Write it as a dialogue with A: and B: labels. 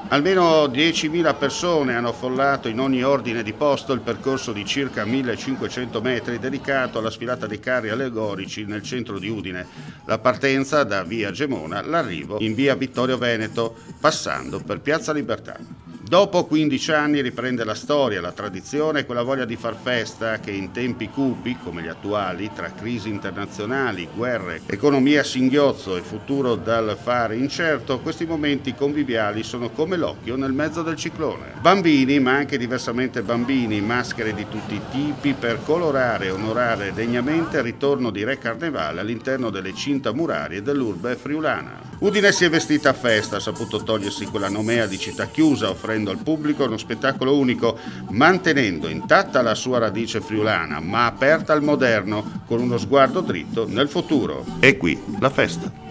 A: Almeno 10.000 persone hanno affollato in ogni ordine di posto il percorso di circa 1.500 metri dedicato alla sfilata dei carri allegorici nel centro di Udine. La partenza da via Gemona, l'arrivo in via Vittorio Veneto, passando per Piazza Libertà. Dopo 15 anni riprende la storia, la tradizione e quella voglia di far festa che in tempi cupi, come gli attuali, tra crisi internazionali, guerre, economia a singhiozzo e futuro dal fare incerto, questi momenti conviviali sono come l'occhio nel mezzo del ciclone. Bambini, ma anche diversamente bambini, maschere di tutti i tipi per colorare e onorare degnamente il ritorno di Re Carnevale all'interno delle cinta murarie dell'urbe friulana. Udine si è vestita a festa, ha saputo togliersi quella nomea di città chiusa, offrendo al pubblico uno spettacolo unico, mantenendo intatta la sua radice friulana, ma aperta al moderno, con uno sguardo dritto nel futuro. E qui la festa.